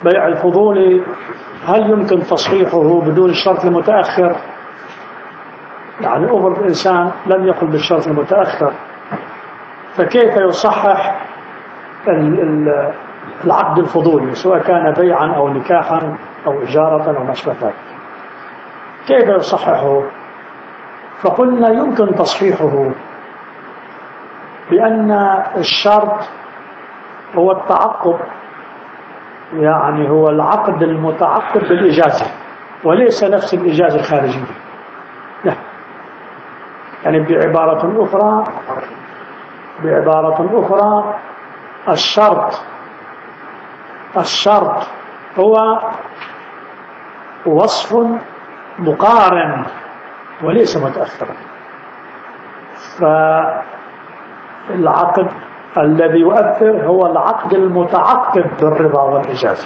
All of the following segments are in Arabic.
بيع الفضولي هل يمكن تصحيحه بدون الشرط المتأخر؟ يعني أمر الإنسان لم يقل بالشرط المتأخر، فكيف يصحح العقد الفضولي سواء كان بيعا أو نكاحا أو إجارة أو ما أشبه ذلك؟ كيف يصححه؟ فقلنا يمكن تصحيحه بأن الشرط هو التعقب، يعني هو العقد المتعقب بالإجازة وليس نفس الإجازة الخارجية. لا، يعني بعبارة أخرى الشرط هو وصف مقارن وليس متأخرا. فالعقد الذي يؤثر هو العقد المتعقب بالرضا والإجازة،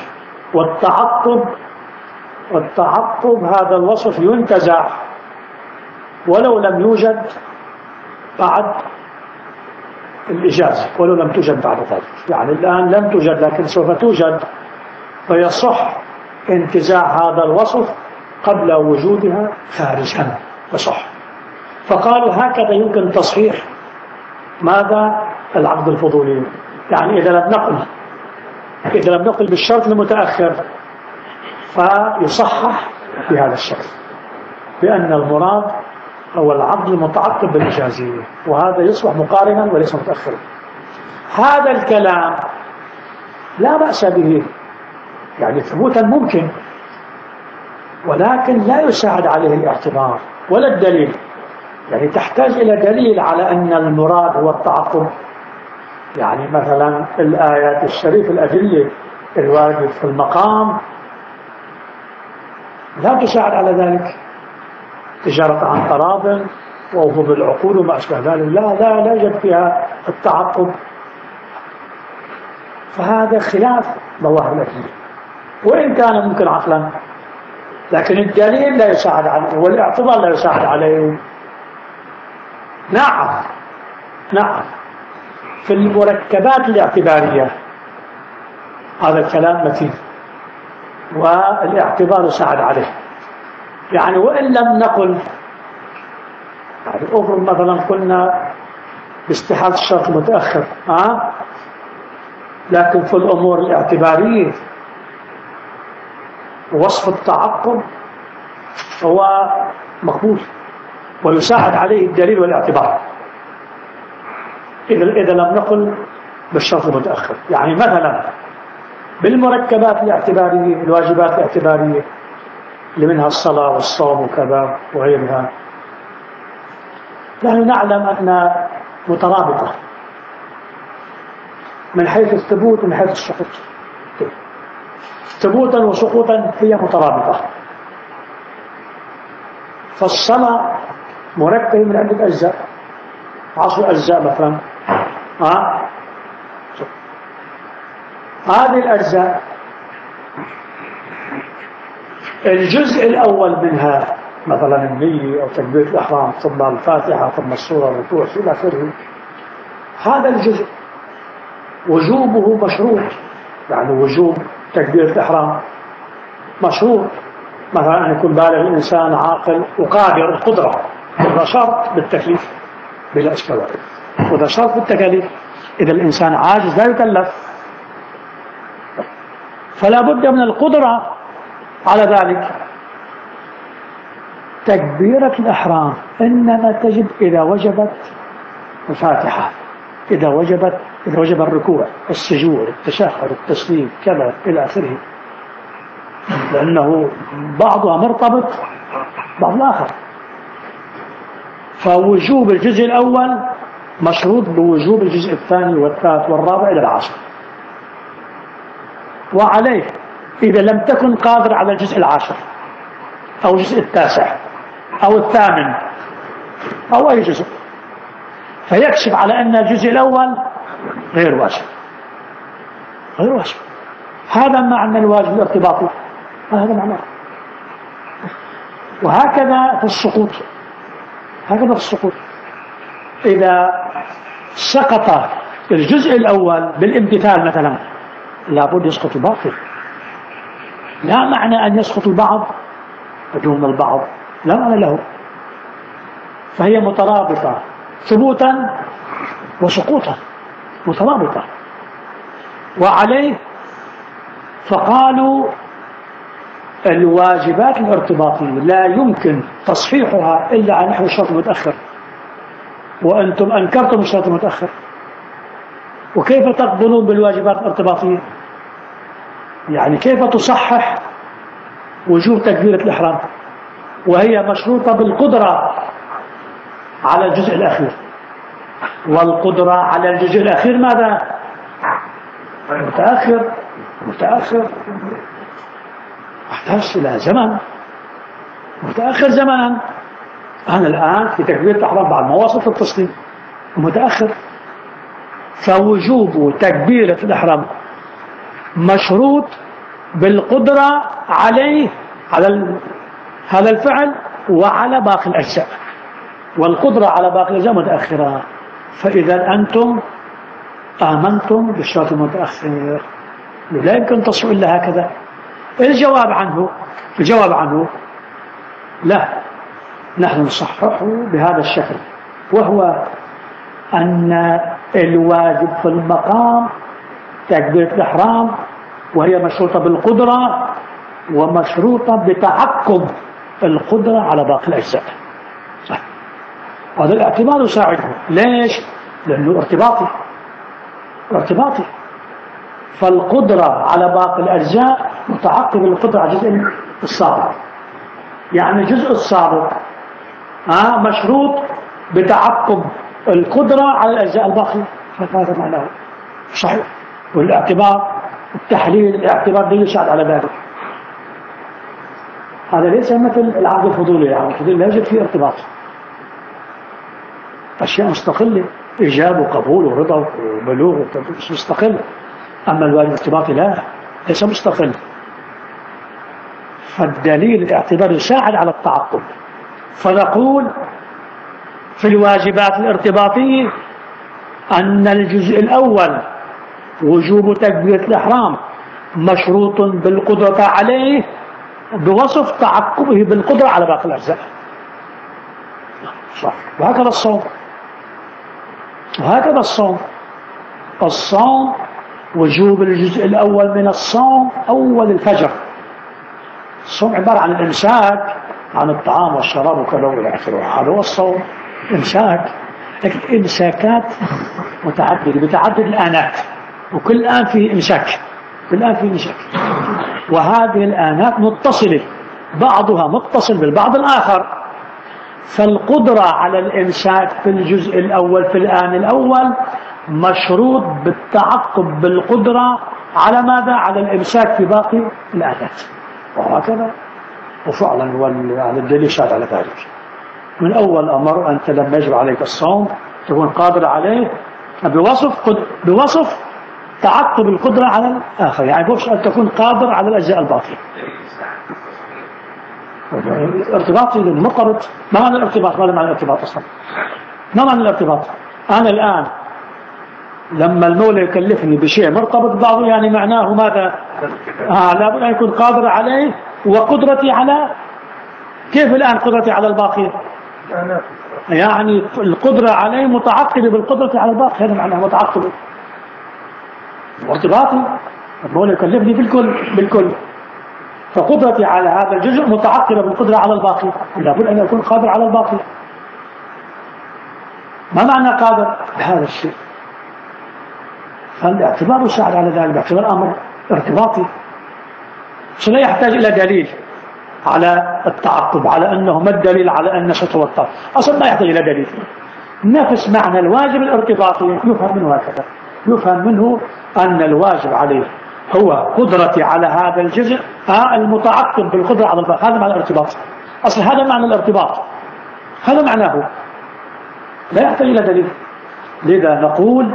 والتعقب هذا الوصف ينتزع ولو لم يوجد بعد الإجازة، ولو لم توجد بعد ذلك. يعني الآن لم توجد لكن سوف توجد، فيصح انتزاع هذا الوصف قبل وجودها خارجا، فصح. فقالوا هكذا يمكن تصحيح ماذا؟ العقد الفضولي. يعني إذا لم نقل بالشرط المتأخر فيصحح بهذا الشرط بأن المراد هو العقد المتعقب بالإجازة، وهذا يصبح مقارنا وليس متأخرا. هذا الكلام لا بأس به، يعني ثبوتا ممكن، ولكن لا يساعد عليه الاعتبار ولا الدليل. يعني تحتاج إلى دليل على أن المراد هو التعقب. يعني مثلا الآيات الشريفة الأدلة الواردة في المقام لا تساعد على ذلك. تجارة عن تراض ووفوض العقول وما أشبه ذلك لا يوجد فيها التعقب. فهذا خلاف ظواهر الأدلة، وإن كان ممكن عقلا، لكن الدليل لا يساعد عليه والاعتبار لا يساعد عليه. نعم في المركبات الاعتبارية هذا الكلام متين والاعتبار يساعد عليه. يعني وإن لم نقل، يعني أفرض مثلا قلنا باستحالة الشرط المتأخر، لكن في الأمور الاعتبارية وصف التعقب هو مقبول ويساعد عليه الدليل والاعتبار إذا لم نقل بالشرط المتأخر. يعني مثلا بالمركبات الاعتبارية، الواجبات الاعتبارية اللي منها الصلاة والصوم وكذا وغيرها، نحن نعلم أنها مترابطة من حيث الثبوت ومن حيث السقوط. ثبوتا وسقوطا هي مترابطة. فالصلاة مركبة من عدة أجزاء، 10 أجزاء مثلا. هذه الأجزاء الجزء الأول منها مثلا النية أو تكبيرة الإحرام ثم الفاتحة ثم السورة الركوع إلى آخره، هذا الجزء وجوبه مشروط. يعني وجوب تكبيرة الإحرام مشروط، مثلا أن يكون بالغ الإنسان عاقل وقادر القدرة، هذا شرط بالتكليف بلا إشكال، وهذا شرط بالتكاليف. إذا الإنسان عاجز لا يكلف، فلا بد من القدرة على ذلك. تكبيرة الإحرام إنما تجب إذا وجبت الفاتحة، إذا وجب الركوع، السجود، التشهد، التسليم، كذا إلى آخره، لأنه بعضها مرتبط بعض الآخر. فوجوب الجزء الأول مشروط بوجوب الجزء الثاني والثالث والرابع إلى العاشر. وعليه إذا لم تكن قادر على الجزء العاشر أو الجزء التاسع أو الثامن أو أي جزء، فيكشف على أن الجزء الأول غير واجب. هذا معنى الواجب الارتباطي، هذا معناه. وهكذا في السقوط، إذا سقط الجزء الأول بالامتثال مثلا لابد يسقط الباقي، لا معنى أن يسقط البعض دون البعض، لا معنى له، فهي مترابطة ثبوتا وسقوطا، مترابطة. وعليه فقالوا الواجبات الارتباطية لا يمكن تصحيحها إلا عن نحو الشرط المتأخر، وأنتم أنكرتم الشرط المتأخر، وكيف تقبلون بالواجبات الارتباطية؟ يعني كيف تصحح وجوب تكبيرة الإحرام وهي مشروطة بالقدرة على الجزء الأخير؟ والقدرة على الجزء الأخير ماذا؟ متأخر احتاج إلى زمن، متأخر زمنا. أنا الآن في تكبيرة الإحرام بعد ما وصلت التسليم متأخر، فوجوب تكبيرة الإحرام مشروط بالقدرة عليه، على هذا الفعل وعلى باقي الأجزاء، والقدرة على باقي الأجزاء متأخرة. فإذا أنتم آمنتم بالشرط المتأخر، لا يمكن تصل إلا هكذا. الجواب عنه لا، نحن نصححه بهذا الشكل، وهو أن الواجب في المقام تكبيرة الإحرام، وهي مشروطة بالقدرة ومشروطة بتعقب القدرة على باقي الأجزاء. هذا الاعتبار يساعده. ليش؟ لأنه ارتباطي، فالقدرة على باقي الأجزاء متعقب القدرة على الجزء السابق، يعني الجزء السابق مشروط بتعقب القدرة على الأجزاء الباقية. هذا معناه صحيح. والاعتبار التحليل الاعتبار دي يساعد على ذلك. هذا ليس مثل العقد الفضولي، يعني الفضولي لا يوجد فيه ارتباط، أشياء مستقلة، إيجاب وقبول ورضا وبلوغ مستقل. أما الواجب الارتباطي لا، ليس مستقل. فالدليل الاعتبار يساعد على التعقب. فنقول في الواجبات الارتباطية أن الجزء الأول وجوب تكبيرة الإحرام مشروط بالقدرة عليه بوصف تعقبه بالقدرة على باقي الأجزاء. صح. وهكذا الصوم وجوب الجزء الأول من الصوم أول الفجر. الصوم عبارة عن الإمساك عن الطعام والشراب وكذا إلى آخره، هذا هو الصوم، إمساك. لكن إمساكات متعددة بتعدد الآنات، وكل آن فيه إمساك، وهذه الآنات متصلة، بعضها متصل بالبعض الآخر. فالقدرة على الإمساك في الجزء الأول في الآن الأول مشروط بالتعقب بالقدرة على ماذا؟ على الإمساك في باقي الآنات، وهكذا. وفعلا هذا الدليل شاهد على ذلك. من أول أمر أنت لما يجب عليك الصوم تكون قادر عليه بوصف تعقب القدرة على الآخر، يعني بوصف أن تكون قادر على الأجزاء الباقية. ارتباطي مرتبط. ما معنى الارتباط؟ ماذا معنى الارتباط أصلا؟ ما معنى الارتباط؟ أنا الآن لما المولى يكلفني بشيء مرتبط بعضه، يعني معناه ماذا؟ لابد أن يكون قادر عليه وقدرتي على. كيف الآن قدرتي على الباقي؟ يعني القدرة عليه متعقبة بالقدرة على الباقي، هذا معناه متعقبة. ارتباطي، المولى يكلفني بالكل، فقدرتي على هذا الجزء متعقبة بالقدرة على الباقي، لابد أن يكون قادر على الباقي. ما معنى قادر بهذا الشيء؟ فالاعتبار يساعد على ذلك، باعتبار أمر ارتباطي، لا يحتاج إلى دليل على التعقب، على أنه ما الدليل على أن ستوتر، أصلا لا يحتاج إلى دليل. نفس معنى الواجب الارتباطي يفهم منه هكذا، يفهم منه أن الواجب عليه هو قدرتي على هذا الجزء المتعقب بالقدرة على الباقي. هذا معنى الارتباط، أصل هذا معنى الارتباط، هذا معناه، لا يحتاج إلى دليل. لذا نقول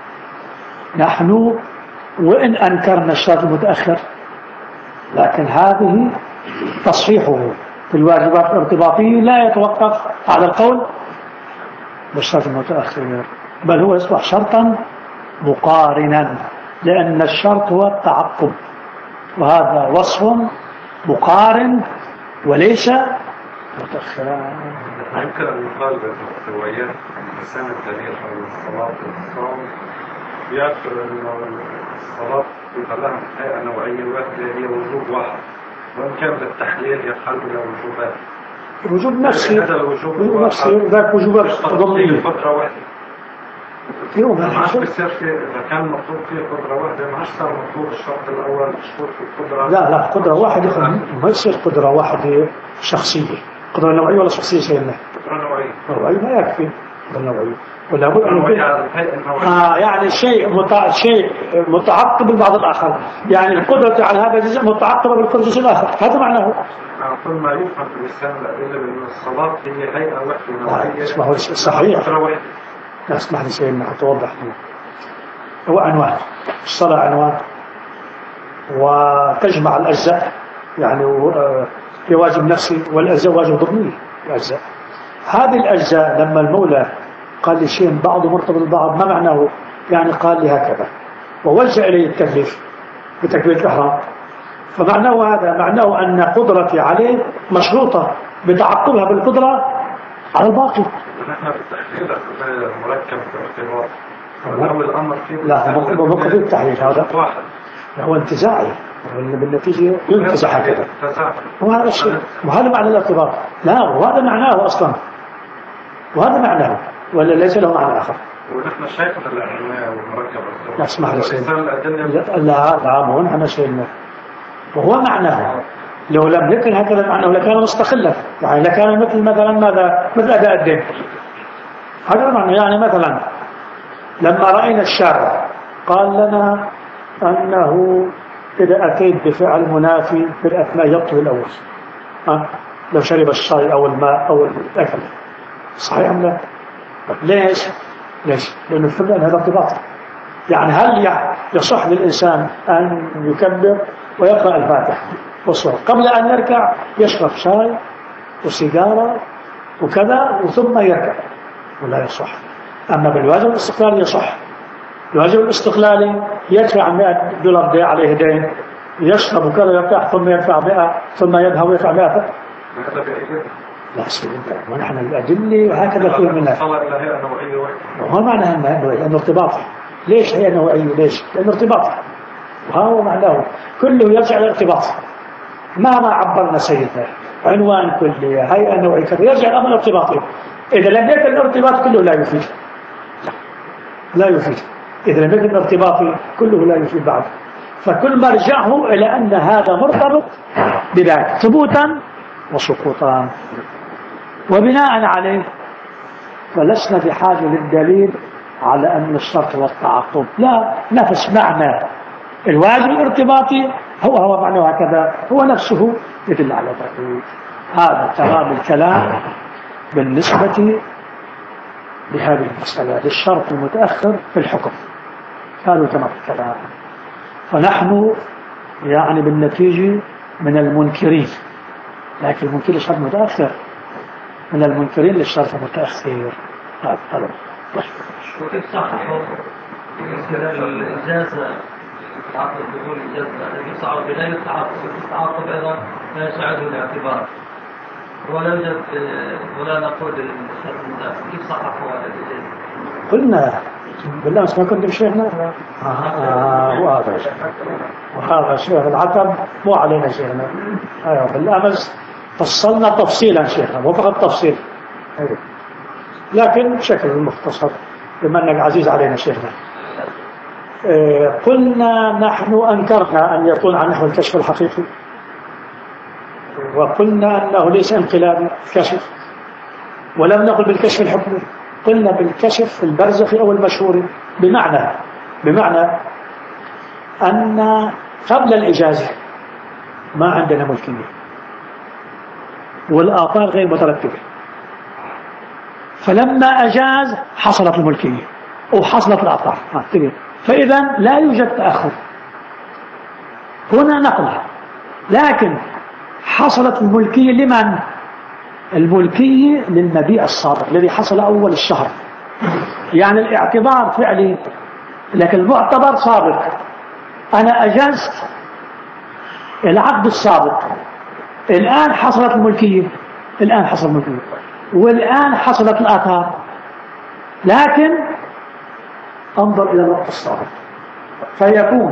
نحن وإن أنكرنا الشرط المتأخر، لكن هذه تصحيحه في الواجبات الارتباطية لا يتوقف على القول بالشرط المتأخر، بل هو يصبح شرطا مقارنا، لأن الشرط هو التعقب وهذا وصف مقارن وليس متأخرا. يمكن أن يقال بالمحتويات الإنسان التاريخ أو الصلاة والصوم يذكر أن الصلاة يبقى لها هيئة نوعية واحدة هي وجوب واحد، وإن كان بالتحليل يقال إلى وجوبات. الوجوب نفسي، وجوب نفسي ذاك وجوبات ضمنية. فترة واحدة. يوم ما عادش بيصير في إذا كان مطلوب فيه قدرة واحدة ما عادش صار مطلوب الشرط الأول مشهور في القدرة. لا قدرة واحدة ما يصير قدرة واحدة شخصية، قدرة نوعية ولا شخصية سيدنا؟ قدرة نوعية. نوعية ما يكفي قدرة نوعية. ولا بد أن يعني شيء متعقب بالبعض الآخر، يعني القدرة على هذا الجزء متعقبة بالجزء الآخر، هذا معناه. كل ما يفهم في الإسلام الأدلة بأن الصلاة هي هيئة واحدة نوعية. اسمه صحيح. قدرة واحدة. لا اسمح لي سيدنا حتى أوضح. هو عنوان الصلاة، عنوان وتجمع الأجزاء، يعني هي واجب نفسي والأجزاء واجب ضمني. الأجزاء هذه الأجزاء لما المولى قال لي شيء بعضه مرتبط بالبعض، ما معناه؟ يعني قال لي هكذا ووجه إلي التكليف بتكبيرة الإحرام، فمعناه هذا، معناه أن قدرتي عليه مشروطة بتعقبها بالقدرة على الباقي. نحن بالتحليل مركب باعتبار أول الأمر فيه. لا مو في التحليل، هذا واحد هو انتزاعي بالنتيجة ينتزع هكذا، وهذا الشيء وهذا معنى الارتباط. لا وهذا معناه أصلا، وهذا معناه ولا ليس له معنى آخر. ونحن شايفنا الأعلماء والمركب لا اسمح لي لا مو نحن شيء وهو معناه لو لم يكن هكذا معناه لكان مستقلا، يعني لكان مثل مثلا ماذا؟ مثل أداء الدين. هذا معنى، يعني مثلا لما رأينا الشارع قال لنا أنه إذا أتيت بفعل منافي في الأثناء يبطل الأول، لو شرب الشاي أو الماء أو الأكل، صحيح أم لا؟ ليش؟ لأنه الفعل هذا ارتباط. يعني هل يصح للإنسان أن يكبر ويقرأ الفاتحة والصورة قبل أن يركع يشرب شاي وسيجارة وكذا وثم يركع؟ ولا يصح. أما بالواجب الاستقلالي يصح. الواجب الاستقلالي يدفع $100 عليه دين، يشرب وكذا يرتاح ثم يدفع 100 ثم يذهب ويدفع 100. لا سيدنا ونحن الأدلة هكذا كل منها. الصلاة إلى هيئة نوعية واحدة. وما معناها أنه ارتباطي؟ ليش هي نوعية؟ ليش؟ لأنه ارتباطي، وهو معناه كله يرجع للارتباط. مهما عبرنا سيدنا عنوان كلية هيئة نوعية يرجع الأمر ارتباطي. إذا لم يكن الارتباط كله لا يفيد، لا يفيد. إذا لم يكن ارتباطي كله لا يفيد بعد. فكل مرجعه إلى أن هذا مرتبط بذاك ثبوتا وسقوطا، وبناء عليه فلسنا بحاجة للدليل على أن الشرط والتعقب، لا، نفس معنى الواجب الارتباطي هو معنى هكذا، هو نفسه يدل على ذلك. هذا تمام الكلام بالنسبة لهذه المسألة للشرط المتأخر في الحكم، هذا تمام الكلام. فنحن يعني بالنتيجة من المنكرين، لكن المنكر للشرط المتأخر من المنكرين للشرط المتأخر. هذا طلب. وكيف صححوا الإجازة تعاطي دخول الإجازة الذي صعب بغير التعاطف أيضا لا يساعده الاعتبار، ولا يوجد ولا نقول الشرط المتأخر. كيف صححوا هذا الإجازة؟ قلنا بالله ما كنت بشيخنا وهذا شيخ العتب مو علينا شيخنا. ايوه بالامس فصلنا تفصيلا شيخنا، مو فقط تفصيل لكن بشكل مختصر بما انك عزيز علينا شيخنا. قلنا نحن انكرنا ان يكون عن نحو الكشف الحقيقي، وقلنا انه ليس انقلابي كشف، ولم نقل بالكشف الحكمي، قلنا بالكشف البرزخي أو المشهوري، بمعنى أن قبل الإجازة ما عندنا ملكية والآثار غير مترتبة، فلما أجاز حصلت الملكية وحصلت الآثار، فإذا لا يوجد تأخر هنا نقل. لكن حصلت الملكية لمن؟ الملكية للمبيع الصادق الذي حصل أول الشهر، يعني الاعتبار فعلي لكن المعتبر صادق. أنا أجزت العقد السابق الآن حصلت الملكية، الآن حصل الملكية والآن حصلت الآثار، لكن انظر إلى الوقت السابق فيكون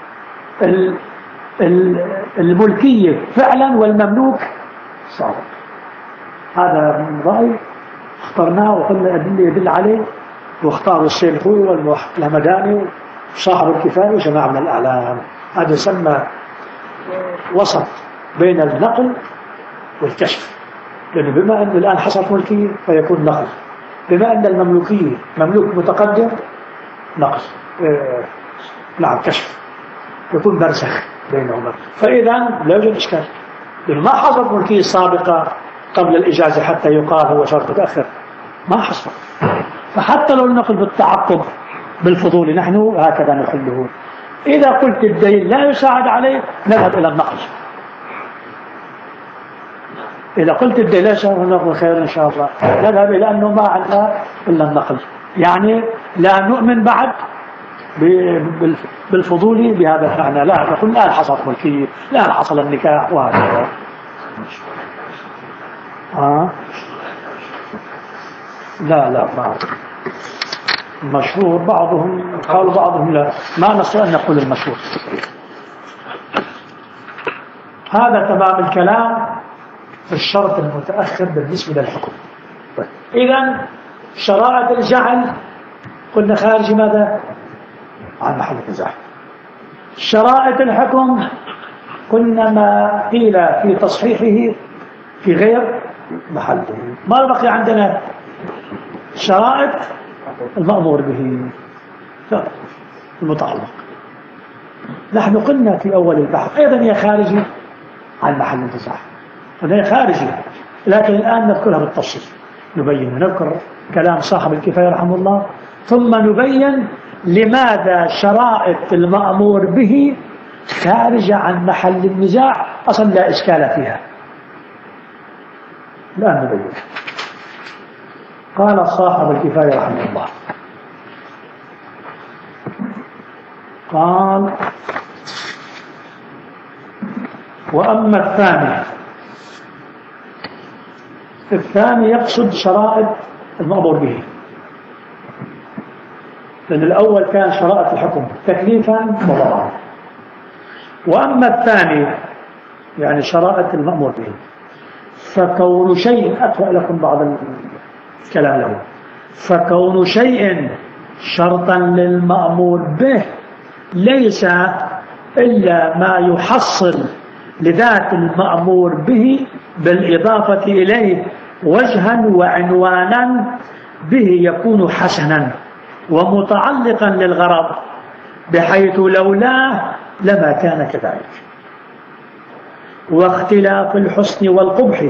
الملكية فعلا والمملوك سابق. هذا من رأي اخترناه وقلنا أدلة يدل عليه، واختاروا الشيخ والمداني وصاحب الكفاية وجماعة من الأعلام. هذا يسمى وسط بين النقل والكشف، لأنه بما أن الآن حصلت ملكية فيكون نقل، بما أن المملوكية مملوك متقدم نقل نعم كشف، يكون برزخ بينهما. فإذا لا يوجد إشكال، لأنه ما حصلت ملكية سابقة قبل الإجازة حتى يقال هو شرط متأخر، ما حصل. فحتى لو النقل بالتعقب بالفضول نحن هكذا نحله. إذا قلت الدين لا يساعد عليه نذهب إلى النقل، إذا قلت الدين لا يساعد النقل خير إن شاء الله نذهب إلى أنه ما عندنا إلا النقل. يعني لا نؤمن بعد بالفضول بهذا المعنى، لا نقول الآن حصلت ملكية، الآن حصل النكاح وهكذا. لا ما مشهور، بعضهم قالوا بعضهم لا، ما نستطيع أن نقول المشهور. هذا تمام الكلام في الشرط المتأخر بالنسبة للحكم. إذن شرائط الجعل قلنا خارج ماذا؟ عن محل النزاع. شرائط الحكم قلنا ما قيل في تصحيحه في غير محله. ما بقي عندنا شرائط المأمور به المتعلق. نحن قلنا في أول البحث أيضا هي خارجي عن محل النزاع، وهي خارجي، لكن الآن نذكرها بالتفصيل، نبين نذكر كلام صاحب الكفاية رحمه الله، ثم نبين لماذا شرائط المأمور به خارجة عن محل النزاع أصلا لا إشكال فيها. الآن نبين. قال صاحب الكفاية رحمه الله، قال: وأما الثاني يقصد شرائط المأمور به، لأن الأول كان شرائط الحكم تكليفا وضررا، وأما الثاني يعني شرائط المأمور به، فكون شيء أقرأ لكم بعض الكلام له، فكون شيء شرطا للمأمور به ليس إلا ما يحصل لذات المأمور به بالإضافة إليه وجها وعنوانا به يكون حسنا ومتعلقا للغرض، بحيث لولاه لما كان كذلك. واختلاف الحسن والقبح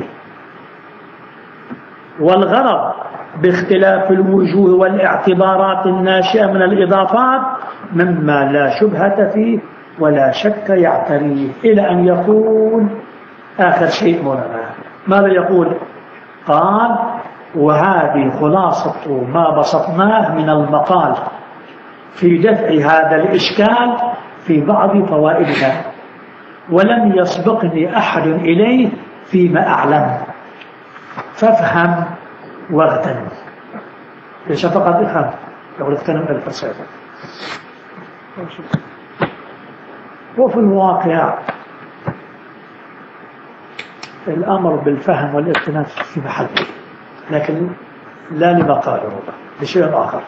والغرض باختلاف الوجوه والاعتبارات الناشئة من الإضافات مما لا شبهة فيه ولا شك يعتريه، إلى أن يقول آخر شيء مولانا. ماذا يقول؟ قال: وهذه خلاصة ما بسطناه من المقال في دفع هذا الإشكال في بعض فوائدنا، ولم يسبقني أحد إليه فيما أعلم، فافهم واغتنم. ليس فقط افهم، يقول اغتنم الفلسفة. وفي الواقع الأمر بالفهم والاغتنام في محله، لكن لا لما قاله لشيء آخر.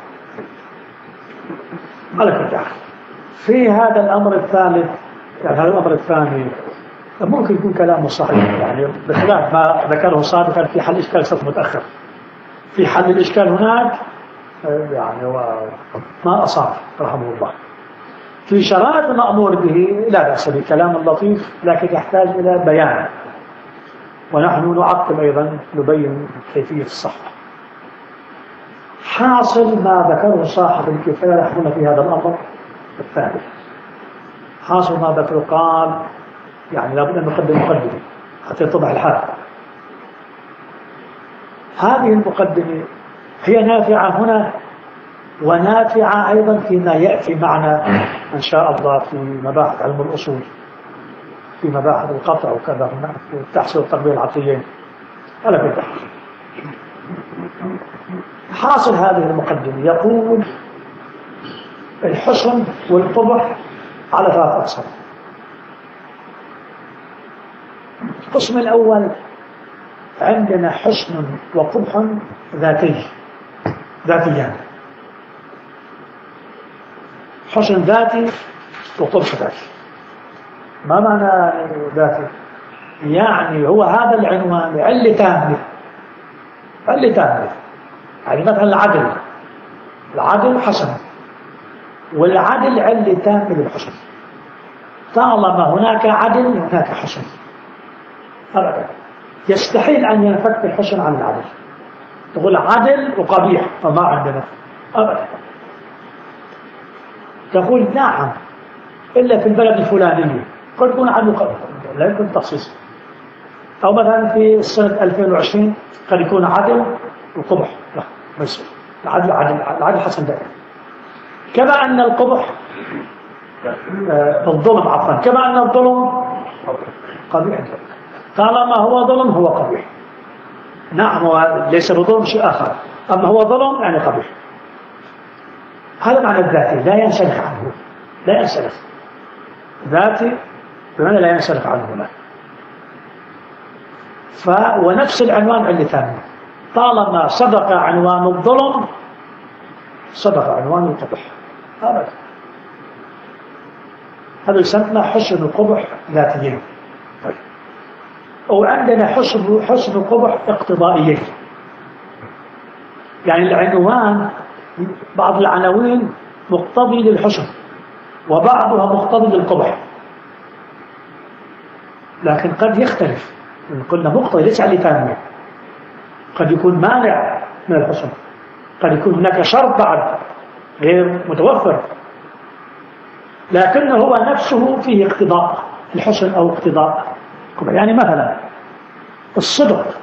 على كل حال في هذا الأمر الثالث، يعني هذا الأمر الثاني ممكن يكون كلامه صحيح، يعني بخلاف ما ذكره سابقا في حل إشكال صف متأخر. في حل الإشكال هناك يعني ما أصاب رحمه الله. في شرائط المأمور به لا بأس بالكلام اللطيف، لكن يحتاج إلى بيان، ونحن نعقب أيضا نبين كيفية الصحة. حاصل ما ذكره صاحب الكفاية رحمه في هذا الأمر الثالث، حاصل ما ذكره قال يعني لابد أن نقدم مقدمة حتى يتضح الحال. هذه المقدمة هي نافعة هنا ونافعة أيضا فيما يأتي معنا إن شاء الله في مباحث علم الأصول. في مباحث القطع وكذا هناك والتحصيل والتربية العقليين ولا في تحصيل. حاصل هذه المقدمة يقول الحسن والقبح على 3 أقسام. القسم الأول عندنا حسن وقبح ذاتيان، حسن ذاتي وقبح ذاتي. ما معنى ذاتي؟ يعني هو هذا العنوان علة تامة، يعني مثلا العدل حسن، والعدل علة تامة للحسن. طالما هناك عدل هناك حسن أبدا. يستحيل أن ينفك الحسن عن العدل. تقول عدل وقبيح فما عندنا أبدا. تقول نعم إلا في البلد الفلانية قد يكون عدل وقبيح، لا يمكن تخصيص. أو مثلا في السنة 2020 قد يكون عدل وقبح، لا بس العدل حسن دائما. كما أن القبح الظلم عفوا، كما أن الظلم قبيح، طالما هو ظلم هو قبيح. نعم ليس بظلم شيء آخر، أما هو ظلم يعني قبيح. هذا معنى الذاتي، لا ينسلخ عنه، لا ينسلخ ذاتي بمعنى لا ينسلخ عنه. ونفس العنوان علتان، طالما صدق عنوان الظلم صدق عنوان القبح أبدا. هذا يسمى حسن وقبح ذاتيين. طيب. وعندنا حسن وقبح اقتضائيين، يعني العنوان بعض العناوين مقتضي للحسن وبعضها مقتضي للقبح، لكن قد يختلف. قلنا مقتضي ليس عليه تامة، قد يكون مانع من الحسن، قد يكون هناك شرط بعد غير متوفر، لكنه هو نفسه فيه اقتضاء الحسن أو اقتضاء القبح. يعني مثلا الصدق